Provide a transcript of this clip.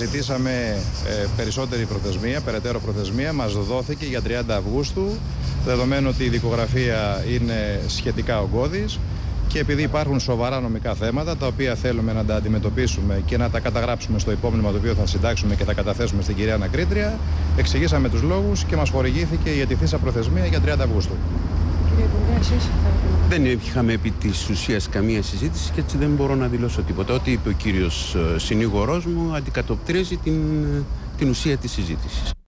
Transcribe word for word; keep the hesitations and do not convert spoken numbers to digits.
ζητήσαμε ε, περισσότερη προθεσμία, περαιτέρω προθεσμία. Μας δόθηκε για τριάντα Αυγούστου, δεδομένου ότι η δικογραφία είναι σχετικά ογκώδης και επειδή υπάρχουν σοβαρά νομικά θέματα τα οποία θέλουμε να τα αντιμετωπίσουμε και να τα καταγράψουμε στο υπόμνημα το οποίο θα συντάξουμε και θα καταθέσουμε στην κυρία Ανακρίτρια, εξηγήσαμε τους λόγους και μας χορηγήθηκε η ετηθήσα προθεσμία για τριάντα Αυγούστου. Κύριε Υπουργέ, εσείς θα... Δεν είχαμε επί της ουσίας καμία συζήτηση και έτσι δεν μπορώ να δηλώσω τίποτα. Ό,τι είπε ο κύριος συνήγορός μου αντικατοπτρίζει την, την ουσία της συζήτησης.